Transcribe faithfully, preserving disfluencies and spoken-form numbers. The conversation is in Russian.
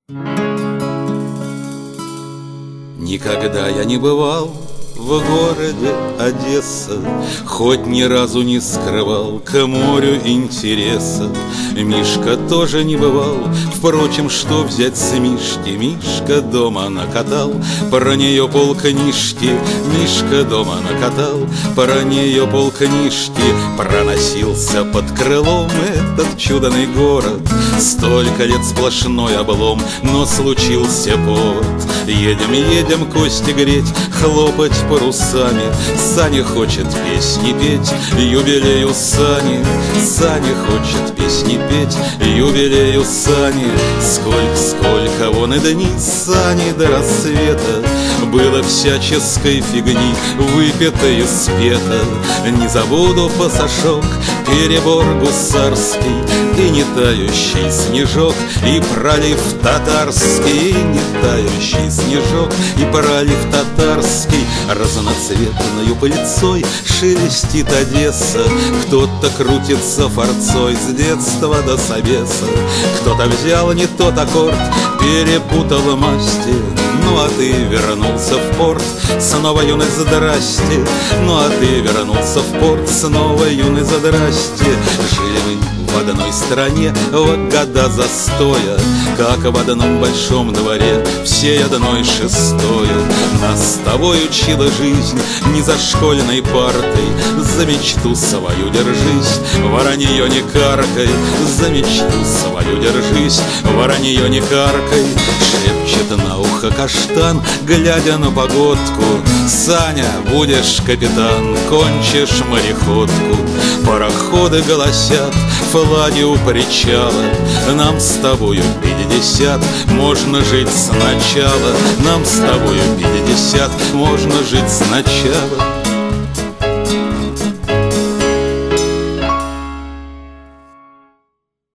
Никогда я не бывал в городе Одесса, хоть ни разу не скрывал к морю интереса. Мишка тоже не бывал, впрочем, что взять с Мишки? Мишка дома накатал, про нее полкнижки. Мишка дома накатал, про нее полкнижки. Проносился под крылом этот чудный город, столько лет сплошной облом, но случился повод. Едем, едем кости греть, хлопать парусами. Саня хочет песни петь, юбилею Сани. Саня хочет песни петь, юбилею Сани. Сколько, сколько вон и дни Сани до рассвета было всяческой фигни выпито и спето. Не забуду пасашок, перебор гусарский, и не тающий снежок, и пролив татарский, и не тающий снежок, и пролив татарский. Разноцветною пыльцой шелестит Одесса, кто-то крутится форцой с детства до собеса. Кто-то взял не тот аккорд, перепутал масти. Ну а ты вернулся в порт, снова юный здрасте. Ну а ты вернулся в порт, снова юный здрасте. Жили мы в одной стране в года застоя, как в одном большом дворе всей одной шестою. Нас с тобой учила жизнь не за школьной партой, за мечту свою держись, воронье не каркай. За мечту свою держись, воронье не каркай. Шепчет на ухо каштан, глядя на погодку: Саня, будешь капитан, кончишь мореходку. Пароходы голосят, флаги у причала, нам с тобою пятьдесят, можно жить сначала. Нам с тобою пятьдесят, можно жить сначала.